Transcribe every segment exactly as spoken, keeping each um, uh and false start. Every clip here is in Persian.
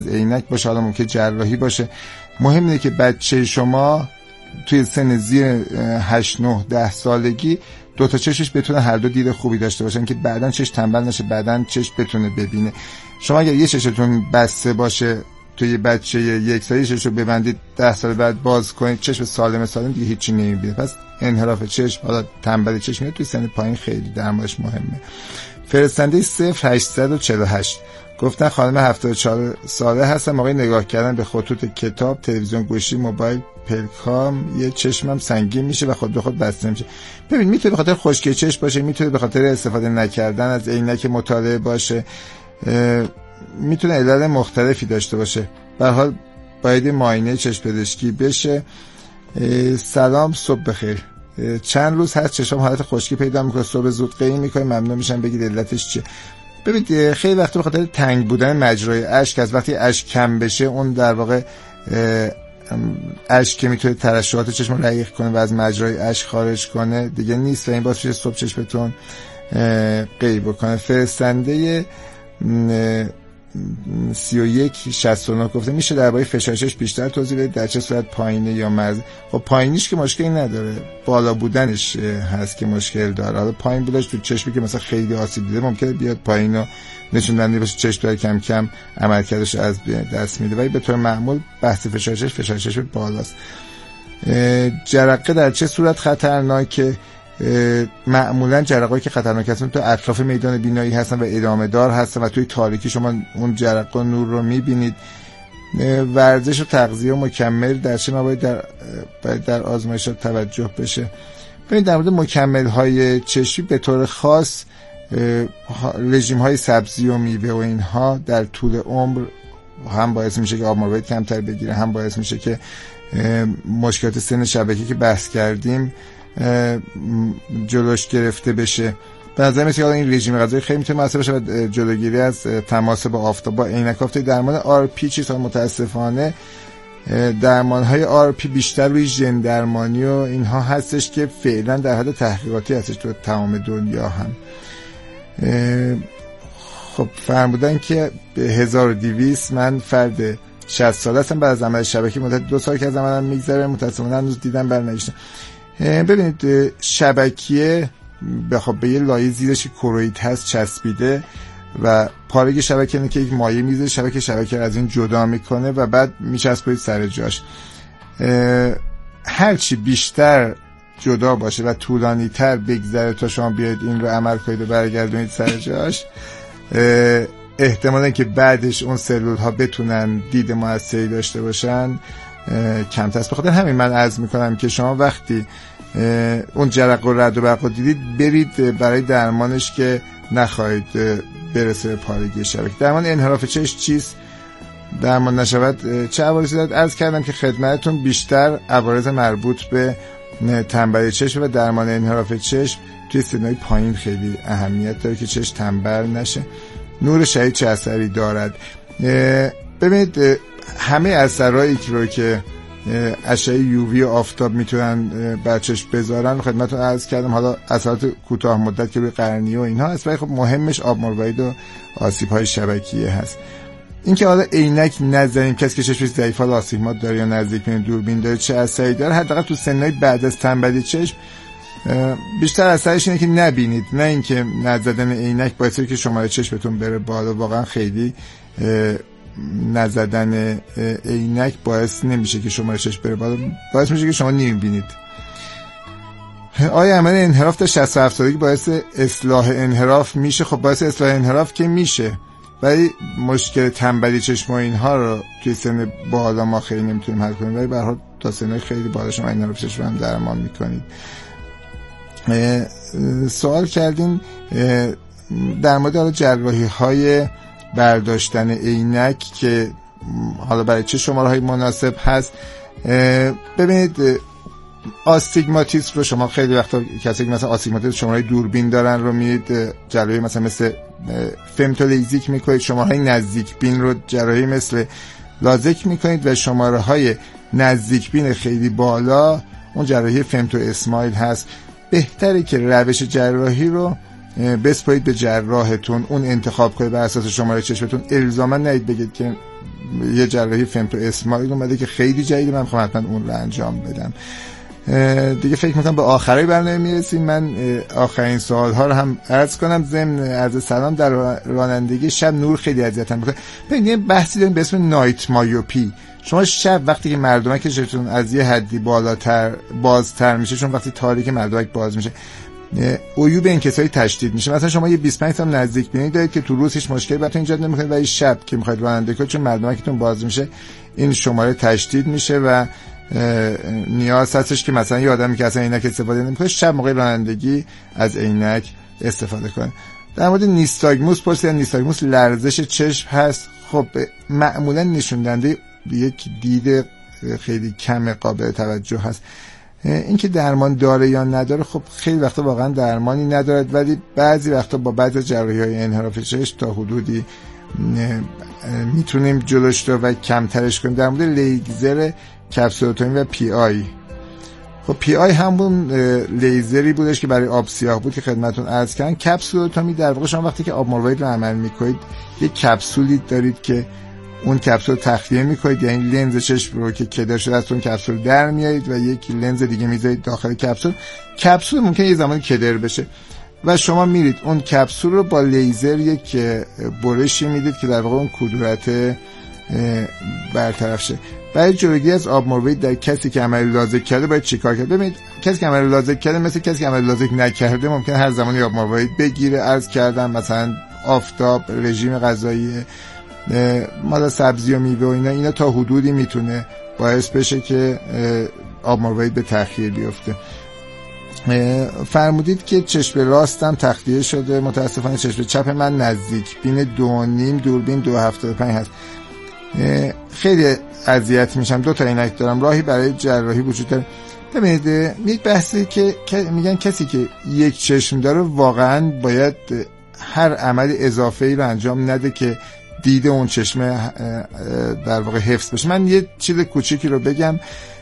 عینک باشه، حالا ممکن جراحی باشه. مهم اینه که بچه شما توی سن زیر هشت نه ده سالگی دو تا چشمش بتونه هر دو دید خوبی داشته باشن که بعداً چشم تنبل نشه، بعداً چشم بتونه ببینه. شما اگر یه چشمتون بسته باشه توی بچه یک ساله، چشم رو ببندید ده سال بعد باز کنید، چشم سالم سالم دیگه هیچی نمیبینه. پس انحراف چشم، حالا تنبل چشم توی سن پایین خیلی درمانش مهمه. فرستنده صفر هشتصد و چهل و هشت گفتن خانم هفتاد و چهار ساله هستم، موقع نگاه کردن به خطوط کتاب، تلویزیون، گوشی، موبایل، پلکام یه چشمم سنگین میشه و خود به خود بسته میشه. ببین میتونه به خاطر خشکی چشم باشه، میتونه به خاطر استفاده نکردن از عینک مطالعه باشه، میتونه علل مختلفی داشته باشه. به هر حال باید معاینه چشم پزشکی بشه. سلام، صبح بخیر. چند روز هست چشم حالت خشکی پیدا میکنه، صبح زود قیم میکنه، ممنون میشم بگید علتش چیه. ببینید خیلی وقت به خاطر تنگ بودن مجرای اشک، از وقتی اشک کم بشه اون در واقع اشک که میتونه ترشحات چشم رو رقیق کنه و از مجرای اشک خارج کنه دیگه نیست و این باعث میشه صبح چشمتون قی بکنه. فرستنده سی و یک شصت و نه گفته میشه درباره فشار چشم بیشتر توضیح بدید، در چه صورت پایینه یا مرز؟ خب پایینیش که مشکلی نداره، بالا بودنش هست که مشکل داره. حالا پایین بودنش تو چشمی که مثلا خیلی آسیب دیده ممکنه بیاد پایین و نشون دهنده باشه چشم داره کم کم عملکردش از دست میده، ولی به طور معمول بحث فشار چشم فشار چشم بالاست. جرقه در چه صورت خطرناکه؟ معمولا جرقه‌ای که خطرناک هستن تو اطراف میدان بینایی هستن و ادامه دار هستن و توی تاریکی شما اون جرقه و نور رو میبینید. ورزش و تغذیه مکمل در چه مواردی در در آزمایشات توجه بشه؟ ببینید در مورد مکمل های چشمی به طور خاص رژیم های سبزی و میوه و اینها در طول عمر هم باعث میشه که آب مروارید کمتر بگیره، هم باعث میشه که مشکلات سن شبکی که بحث کردیم جلوش گرفته بشه. به نظر میاد این رژیم غذایی خیلی میتونه موثر باشه و جلوگیری از تماس با آفتاب با عینک آفتابی. درمان آر پی چیزها متاسفانه درمان‌های آر پی بیشتر روی ژن درمانی و اینها هستش که فعلا در حد تحقیقاتی هستش تو تمام دنیا هم. خب فرمودن که به هزار و دویست من فرد شصت ساله هستم، بعد از عمل شبکی مدت دو سال که از عملم میگذره، متاسفانه هنوز دیدم برنگشتم. ببینید شبکیه بخواب به یه لایه زیرش کروید هست چسبیده و پارگی شبکه اینه که یک مایع میذاره شبکه شبکه از این جدا میکنه و بعد میچسبید سر جاش. هرچی بیشتر جدا باشه و طولانی تر بگذره تا شما بیاید این رو عمل کنید و برگردونید سر جاش، احتمالاً که بعدش اون سلول ها بتونن دید موثری داشته باشن کمتر است. بخاطر همین من عرض میکنم که شما وقتی اون جرق و رد و برق رو دیدید برید برای درمانش که نخواهید برسه به پارگی شبکه. درمان انحراف چشم چیست؟ درمان نشود چه عوارضی دارد؟ عرض کردم که خدمتتون بیشتر عوارض مربوط به تنبلی چشم و درمان انحراف چشم توی سنهای پایین خیلی اهمیت داره که چشم تنبل نشه. نور شدید چه اثری دارد؟ ببینید همه اثرهایی رو که اشعه یووی و آفتاب میتونن بر چشم بذارن خدمتتون عرض کردم. حالا اثرات کوتاه مدت که روی قرنیه و اینها هست، ولی خب مهمش آب مروارید و آسیب‌های شبکیه هست. اینکه حالا عینک نزنیم کسی که چشمش ضعیف حال آستیگمات داره یا نزدیک به دوربین داره چه اثری داره، حداقل تو سنهای بعد از تنبلی چشم بیشتر اثرش اینه که نبینید، نه اینکه نزدن عینک باعث که شماره چشمتون بره بالا. واقعا خیلی نزدن عینک باعث نمیشه که شماره چشم بره بالا، باعث میشه که شما نمیبینید. آیا عمل انحراف تا شصت و هفت سالگی باعث اصلاح انحراف میشه؟ خب باعث اصلاح انحراف که میشه، ولی مشکل تنبلی چشم و اینها رو توی سن بالا ما خیلی نمیتونیم حل کنیم، ولی به هر حال تا سن خیلی بالا شما انحراف چشم هم درمان میکنید. سوال کردین در مورد جراحی های برداشتن عینک که حالا برای چه شماره های مناسب هست. ببینید آستیگماتیسم رو شما خیلی وقتا کسی که مثلا آستیگماتیسم شماره دوربین دارن رو میرید جراحی مثلا مثل فمتولیزیک میکنید، شماره های نزدیک بین رو جراحی مثل لازک میکنید و شماره های نزدیک بین خیلی بالا اون جراحی فمتو اسمایل هست. بهتره که روش جراحی رو بسپارید به جراحتون، اون انتخاب کنید بر اساس شماره چشمتون. الزاما نید بگید که یه جراحی فمتو اسمایل اومده که خیلی جدیده، من میخوام حتما اون رو انجام بدم. دیگه فکر میکنم به آخرای برنامه میرسیم. من آخرین سوال ها رو هم عرض کنم ضمن عرض سلام. در رانندگی شب نور خیلی اذیتم میکنه. ببین یه بحثی داریم به اسم نایت مایوپی. شما شب وقتی که مردمک چشتون از یه حدی بالاتر بازتر میشه، چون وقتی تاریک مردمک باز میشه عیوب انکساری تشدید میشه. مثلا شما یه بیست و پنج تا نزدیک بینی دارید که تو روز هیچ مشکلی براتون ایجاد نمیکنه، ولی شب که میخواید رانندگی کنید چون مردمکتون باز میشه این شماره تشدید میشه و نیاز هستش که مثلا یه آدمی که اصلا عینک استفاده نمیکنه شب موقع رانندگی از عینک استفاده کنه. در مورد نیستاگموس پرسیدن. نیستاگموس لرزش چشم هست. خب معمولا نشون دهنده یک دید خیلی کم قابل توجه هست. اینکه درمان داره یا نداره خب خیلی وقتا واقعا درمانی ندارد، ولی بعضی وقتا با بعضی جراحی‌های انحراف چشم تا حدودی میتونیم جلوش رو و کمترش کنیم. در مورد لیزر کپسولوتومی و پی آی، خب پی آی همون لیزری بودش که برای آب سیاه بود که خدمتون عرض کردم. کپسولوتومی در واقع شما وقتی که آب مروارید رو عمل میکنید یک کپسولی دارید که اون کپسول تخلیه میکنید، یعنی لنز چشم رو که کدر شده از اون کپسول در میارید و یک لنز دیگه میذارید داخل کپسول. کپسول ممکنه یه زمانی کدر بشه و شما میرید اون کپسول رو با لیزر یک برشی میدید که در واقع اون کدورت برطرف شه. برای جلوگیری از آب مروارید در کسی که عمل لازک کرده باید چیکار کرد؟ ببینید کسی که عمل لازک کرده مثل کسی که عمل لازک نکرده ممکنه هر زمانی آب مروارید بگیره. عرض کردم مثلا آفتاب، رژیم غذایی، ماده سبزی و میوه و اینا اینا تا حدودی میتونه باعث بشه که آب مروارید به تأخیر بیفته. فرمودید که چشم راستم تخلیه شده، متاسفانه چشم چپ من نزدیک بین دو نیم دوربین دو هفتاد و پنج هست. خیلی اذیت میشم، دو تا عینک دارم، راهی برای جراحی وجود داره؟ ببینید یک بحثی که میگن کسی که یک چشم داره واقعا باید هر عمل اضافه‌ای رو انجام نده که دید اون چشم در واقع حفظ بشه. من یه چیز کوچیکی رو بگم،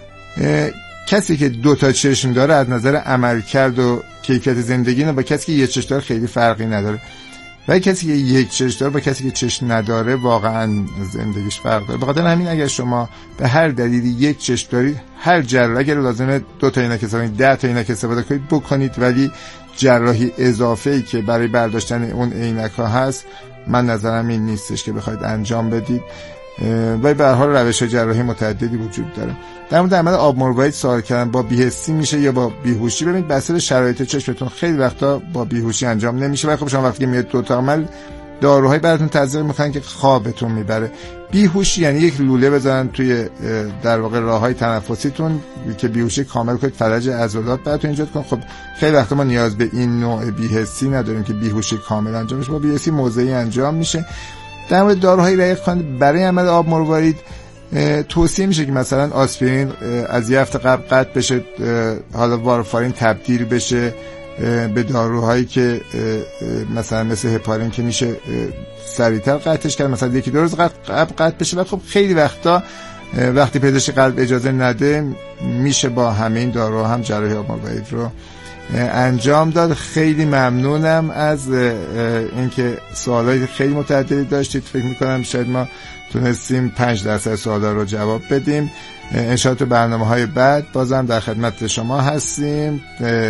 کسی که دو تا چشم داره از نظر عملکرد و کیفیت زندگی نه با کسی که یک چشم داره خیلی فرقی نداره، و کسی که یک چشم داره با کسی که چشم نداره واقعا زندگیش فرق داره. بخاطر همین اگر شما به هر دلیلی یک چشم دارید، هر جراحی اگر لازمه دو تا عینک استفاده کنید، ده تا عینک استفاده کنید بکنید، ولی جراحی اضافه‌ای که برای برداشتن اون عینک‌ها هست من نظرم این نیستش که بخواید انجام بدید. ولی به هر حال روش جراحی متعددی وجود داره. در مورد عمل آب مروارید سوال کردن با بی‌حسی میشه یا با بیهوشی؟ ببینید بسته شرایط چشمتون خیلی وقتا با بیهوشی انجام نمیشه، ولی خب شما وقتی میاد دو تا عمل داروهای براتون تزریق میکنن که خوابتون میبره. بیهوشی یعنی یک لوله بزنن توی در واقع راههای تنفسیتون که بیهوشی کامل کنید، فلج عضلات براتون ایجاد کنه. خب خیلی وقتا ما نیاز به این نوع بی‌حسی نداریم که بیهوشی کامل انجام بشه، با بی‌حسی موضعی انجام میشه. در مورد داروهای رقیق کننده برای عمل آب مروارید توصیه میشه که مثلا آسپرین از یه هفته قبل قطع بشه، حالا وارفارین تبدیل بشه به داروهایی که مثلا مثل هپارین که میشه سریعتر قطعش کرد، مثلا یکی دو روز قبل قطع بشه. و خب خیلی وقتا وقتی پزشک قلب اجازه نده میشه با همه این داروها هم جراحی آب مروارید رو انجام داد. خیلی ممنونم از اینکه سوالای خیلی متعددی داشتید. فکر میکنم شاید ما تونستیم پنج درصد سوالا رو جواب بدیم. انشاءالله تو برنامه‌های بعد بازم در خدمت شما هستیم.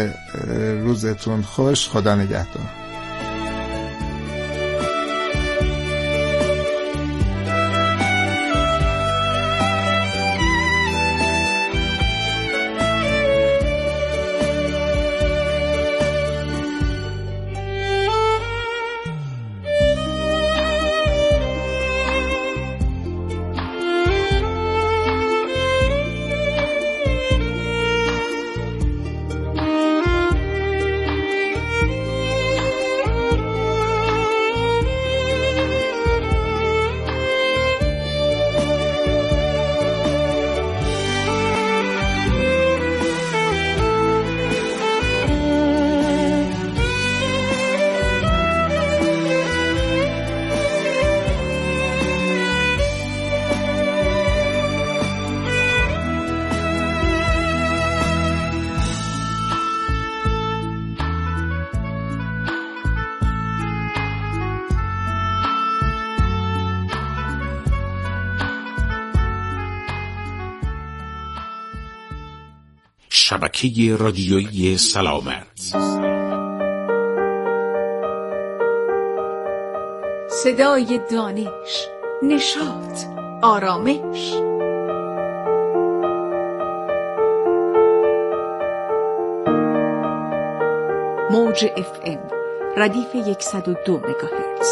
روزتون خوش، خدا نگهدار. شبکه رادیویی سلامت. صدای دانش، نشاط، آرامش. موج اف ام ردیف صد و دو مگاهرتز.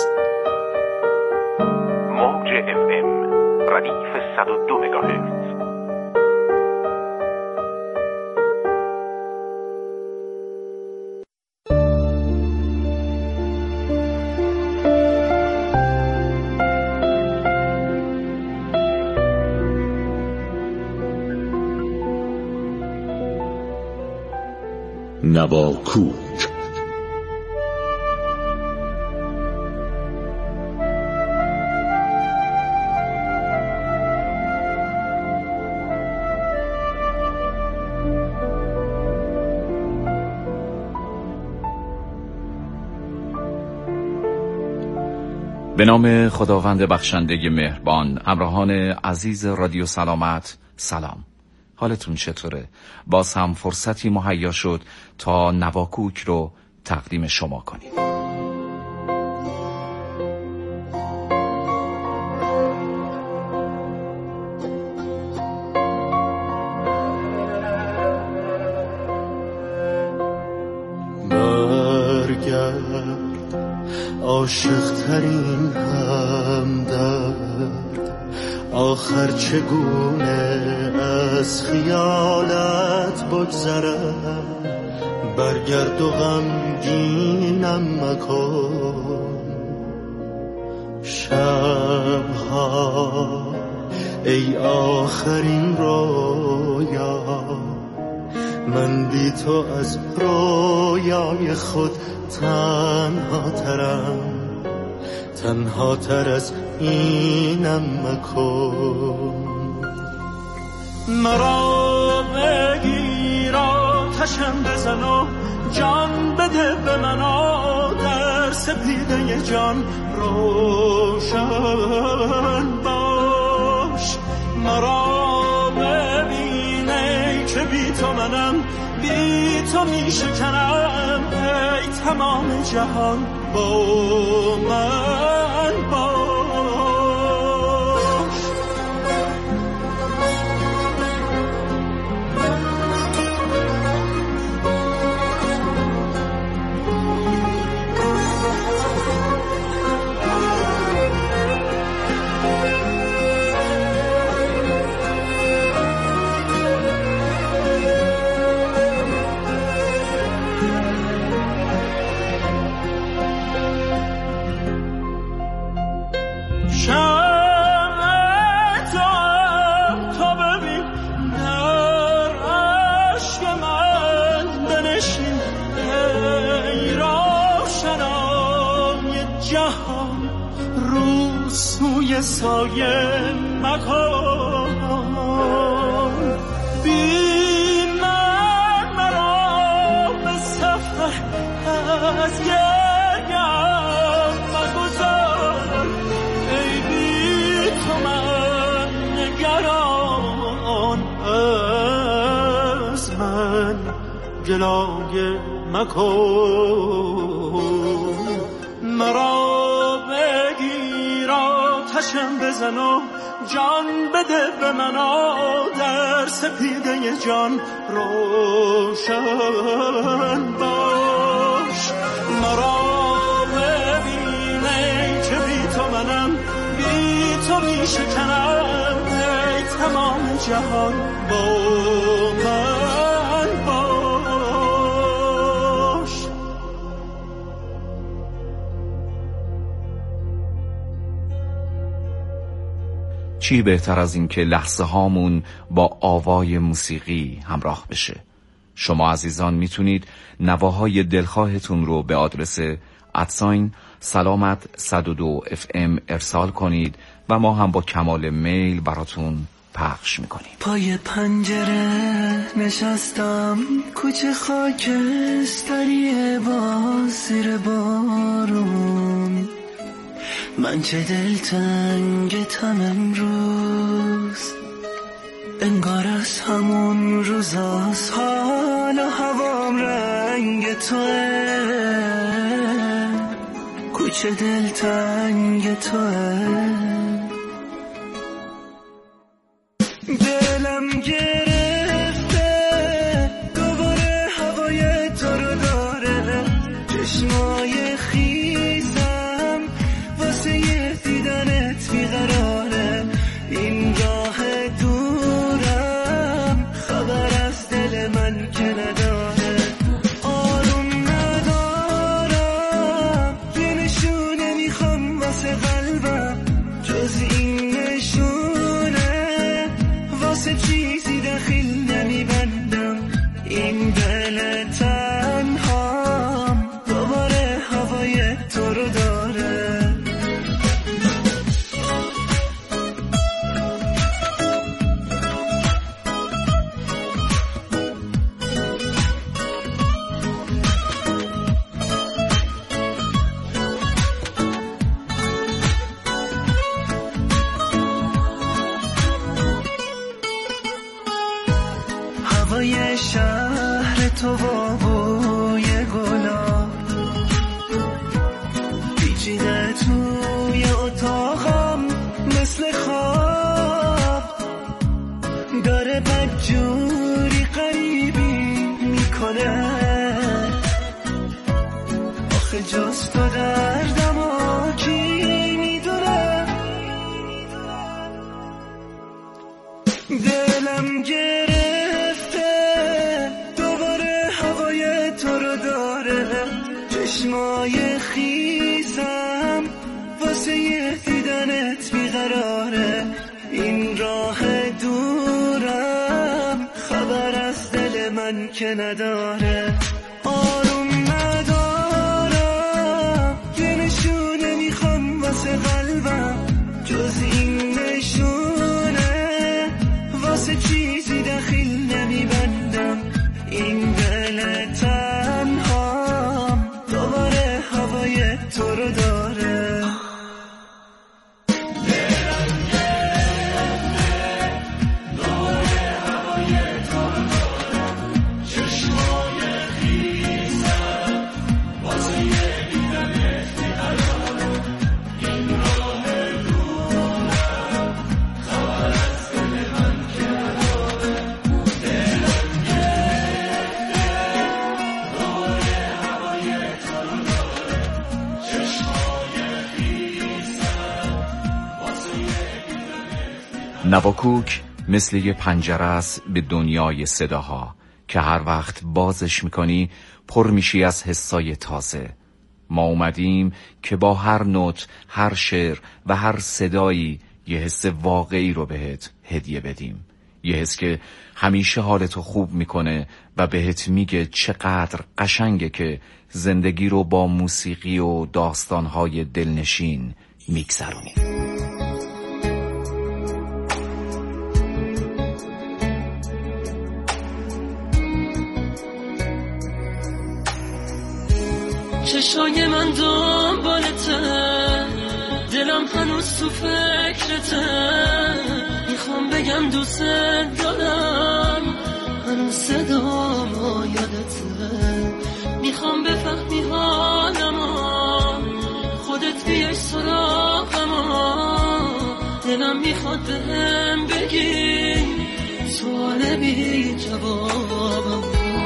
موج اف ام ردیف صد و دو مگاهرتز. نواکوک. به نام خداوند بخشنده مهربان. همراهان عزیز رادیو سلامت، سلام. حالتون چطوره؟ باز هم فرصتی مهیا شد تا نواکوک رو تقدیم شما کنیم. برگرد عاشق ترین همدرد، آخر چگونه از خیالت بگذرم. برگرد و غمگینم مکن شبها، ای آخرین رویا. من بی تو از رویای خود تنها ترم، تنها تر از اینم مکن. مرا بگیر آتشم بزن و جان بده به من، در سپیده جان روشن باش. مرا ببینه که بی تو منم، بی تو می شکنم، ای تمام جهان با من باش. سایه مکن، بی من مرا به سفر از گریم مگذار. ای بی تو من نگران، از من گلایه مکن. مرا آتشم بزن و جان بده به من، در سپیده جان روشن باش. مرا ببینه که بی تو منم، بی تو می شکنم، ای تمام جهان با من باش. چی بهتر از این که لحظه هامون با آوای موسیقی همراه بشه. شما عزیزان میتونید نواهای دلخواهتون رو به آدرس ادساین سلامت صد و دو اف ام ارسال کنید و ما هم با کمال میل براتون پخش میکنیم. پای پنجره نشستم، کوچه خاکستری باز زیر بارون. من چه دلتنگتم امروز، انگار از همون روزاست ها توه، کوچه دلتنگ توه. دلم گرفته دوباره هوای تو رو داره، چشمای خیزم واسه یه دیدنت بیقراره. این راه دورم خبر از دل من که نداره، آروم ندارم، یه نشونه میخوام واسه قلبم، جز این نشونه واسه چیزی دخیل نمیبندم. این دل تنهام دوباره هوای تو رو داره. هوای شهر تو و بوی گلا پیچیده توی اتاقم مثل خواب، داره بدجوری غریبی میکنه. آخه جز تو دردم و کی میدونه. دلم گرفته دوباره هوای تو رو داره، چشمای خیزم واسه یه دیدنت بیقراره. این راه دورم خبر از دل من که نداره، آروم ندارم، یه نشونه میخوام واسه قلبم، جز این نشونه واسه چیزی دخیل نمیبندم. این دل تنهام دوباره هوای تو رو داره. نواکوک مثل یه پنجره است به دنیای صداها که هر وقت بازش میکنی پر میشی از حسای تازه. ما اومدیم که با هر نوت، هر شعر و هر صدایی یه حس واقعی رو بهت هدیه بدیم. یه حس که همیشه حالتو خوب میکنه و بهت میگه چقدر قشنگه که زندگی رو با موسیقی و داستانهای دلنشین میگذرونی. چشای من دنبالته، دلم هنوز تو فکرته، میخوام بگم دوست دارم، هنوز صدام یادته، میخوام بفهمی حالمو، خودت بیای سراغمو، دلم میخواد بهم بگی سوال بی جوابم.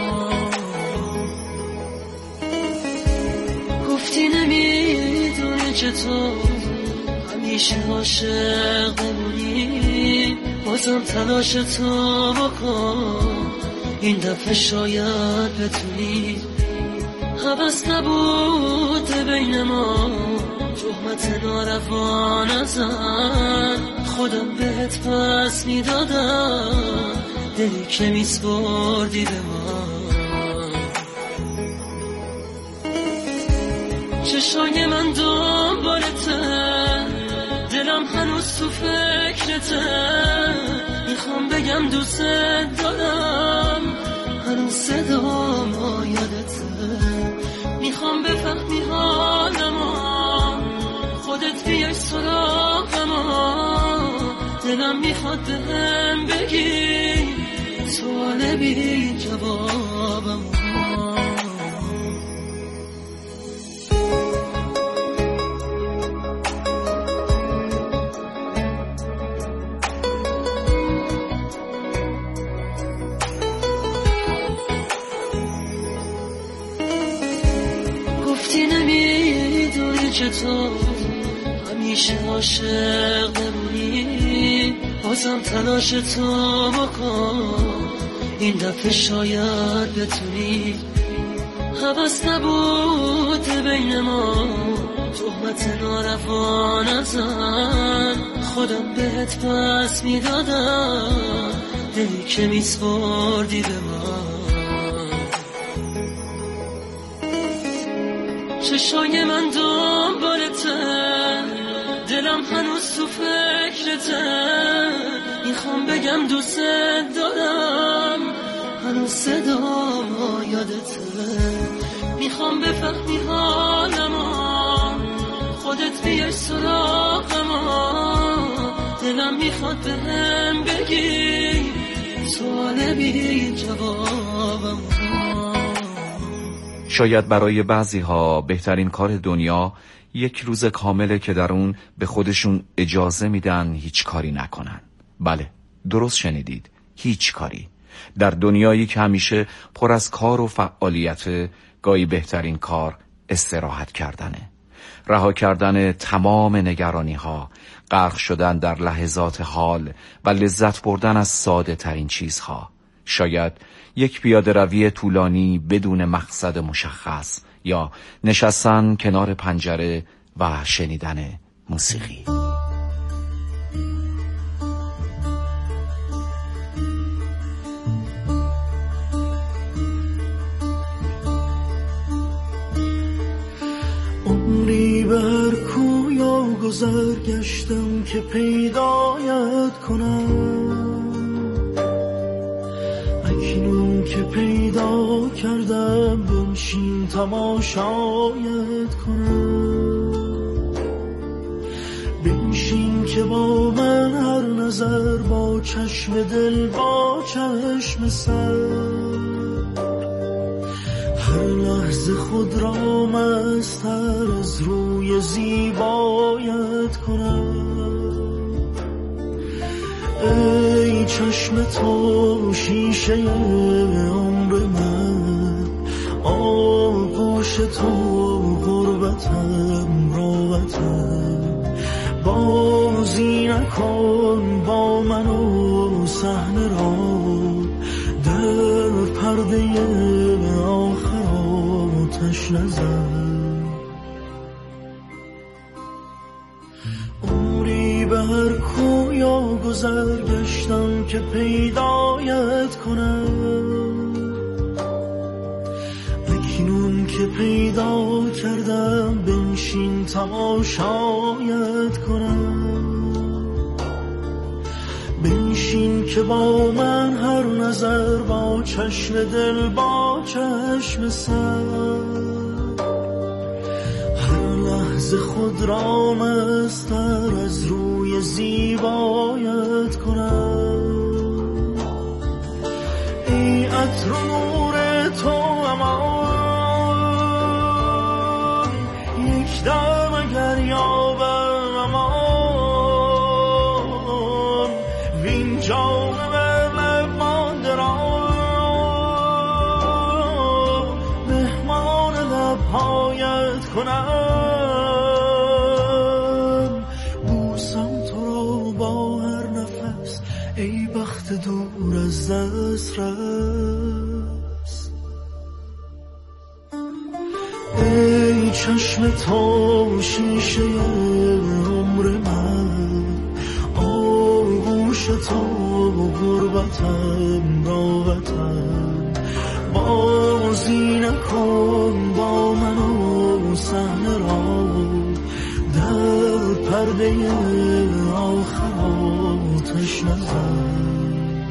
گفتی نمیدونی چطور همیشه عاشق بمونی، بازم تلاش تو بکن، این دفعه شاید بتونی. حبس نبوده بین ما، تهمت ناروا نزن، خودم بهت پس میدادم، دلی که میسپردی به من. چشای من دنبالته، دلم هنوز تو فکرته، میخوام بگم دوست دارم، هنوز صدام یادته، میخوام بفهمی حالمو، خودت بیای سراغمو، دلم میخواد بهم بگی سوال بی جوابمو. تو همیشه عاشق بمونی، بازم تلاش تو بکن، این دفعه شاید بتونی. حوض نبود بین ما، تهمت ناروا نزن، خودم بهت پس میدادم دلی که میسپردی به من. چشای من دنبالته، دلم هنوز تو فکرته، میخوام بگم دوست دارم، هنوز صدا یادته، میخوام بفهمی حالمو، خودت بیای سراغمو، دلم میخواد بهم بگی سوال بی جوابم. شاید برای بعضی ها بهترین کار دنیا یک روز کامله که در اون به خودشون اجازه میدن هیچ کاری نکنن. بله، درست شنیدید، هیچ کاری. در دنیایی که همیشه پر از کار و فعالیت، گاهی بهترین کار استراحت کردنه، رها کردن تمام نگرانی ها، غرق شدن در لحظات حال و لذت بردن از ساده ترین چیزها. شاید یک پیاده روی طولانی بدون مقصد مشخص، یا نشستن کنار پنجره و شنیدن موسیقی. عمری بر کویا گذر گشتم که پیدایت کنم، اکنون که پیدا کردم بنشین تماشایت کنم. بنشین که با من هر نظر، با چشم دل با چشم سر، هر لحظه خود را مستر از روی زیبایت کنم. ای چشم تو شیشه عمر من، آغوش تو غربتم راحتم، بازی نکن با من و صحنه را، در پرده آخر آتش نزن. عمری به هر کویا گذر گشتم که پیدایت کنم، اکنون که پیدا کردم بنشین تماشایت کنم. بنشین که با من هر نظر، با چشم دل با چشم سر، هر لحظه خود را مستر از روی زیبایت کنم. ای عطر و نور تو امان، یک دم اگر یابم امان، وین جام بر لب مانده را مهمان لبهایت کنم. بوسم تو را با هر نفس، ای بخت دور از دست رس. ای چشم تو شیشه عمر من، آغوش تو غربتم راحتم، بازی نکن با من و صحنه را، در پرده آخر آتش نزن.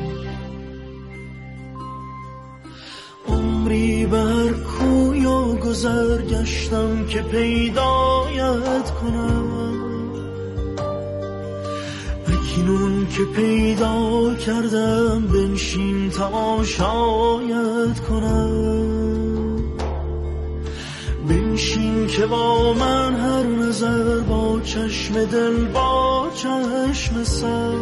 عمری بر کویا گذر گشتم که پیدایت کنم، اکنون که پیدا کردم بنشین تماشایت کنم. بنشین که با من هر نظر، با چشم دل با چشم سر،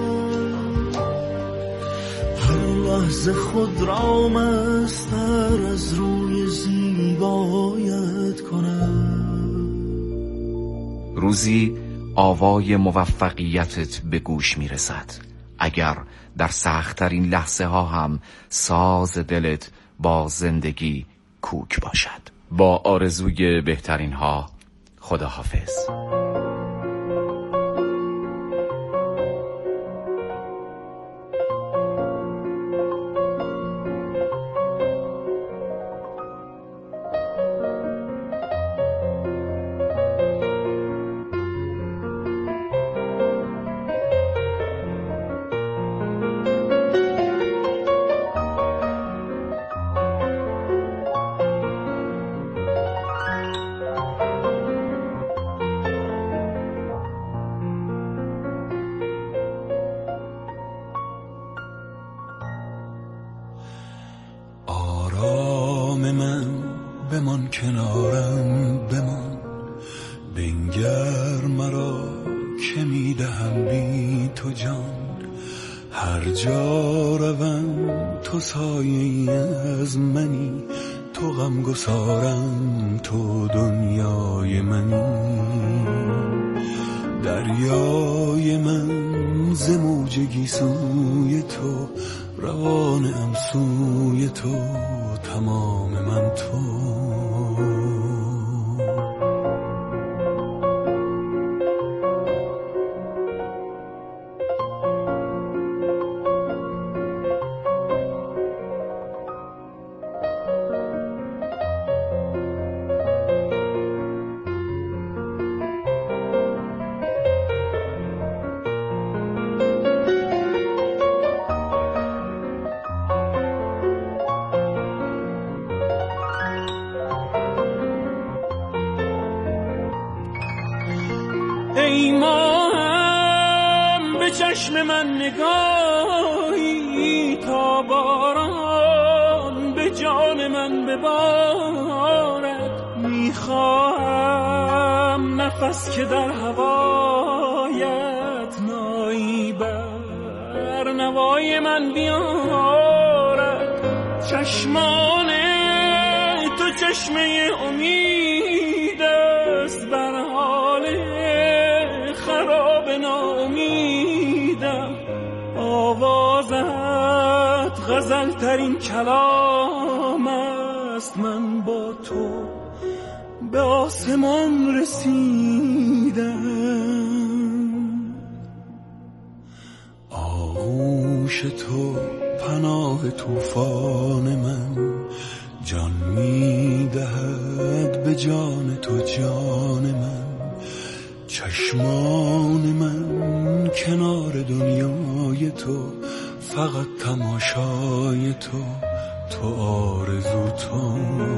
هر لحظه خود را مستر از روی زیبایت کنم. روزی آوای موفقیتت به گوش میرسد، اگر در سخت‌ترین لحظه ها هم ساز دلت با زندگی کوک باشد. با آرزوی بهترین ها، خداحافظ. بمان کنارم بمان، بنگر مرا که میدهم بی تو جان. هر جا روم تو سایه از منی، تو غم گسارم تو دنیای منی. دریای من ز موج گیسوی تو، روانم سوی تو، تمام من تو. ای ماهم به چشم من نگاهی، تا باران به جان من ببارد. میخواهم نفس که در هوایت نایی بر نوای من بیارد. چشمان تو چشمه امید است، بر حال خراب ناامیدم. آوازت غزل ترین کلام است، من با تو به آسمان رسیدم. آغوش تو پناه طوفان من، جان میدهد به جان تو جان من. چشمان من کنار دنیای تو، فقط تماشای تو، تو آرزو تو.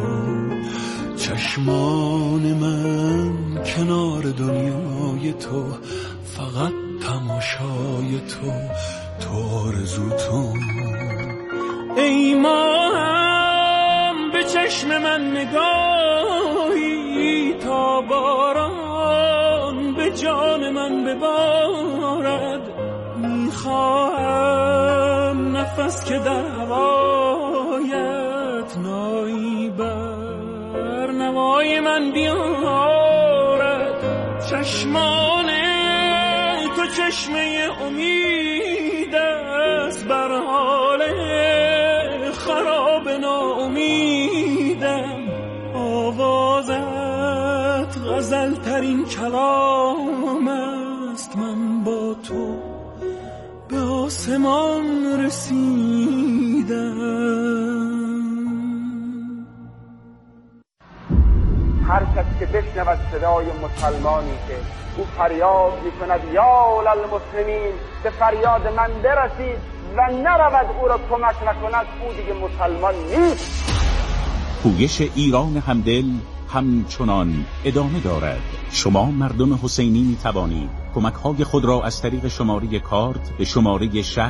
چشمان من کنار دنیای تو، فقط تماشای تو، تو آرزو تو. ای ماهم به چشم من نگاهی، تا باران به جان من ببارد. میخواهم نفس که در هوایت نایی بر نوای من بیارد. چشمان تو چشمه امید است، بر حال خراب ناامیدم. آوازت غزل ترین کلام است، من با تو به آسمان رسیدم. هر کس که بشنود صدای مسلمانی که او فریاد می‌کند یا للمسلمین، به فریاد من برسید و نرود او را کمک نکند، او دیگه مسلمان نیست. پویش ایران همدل همچنان ادامه دارد. شما مردم حسینی می توانید کمک های خود را از طریق شماره کارت به شماره شهر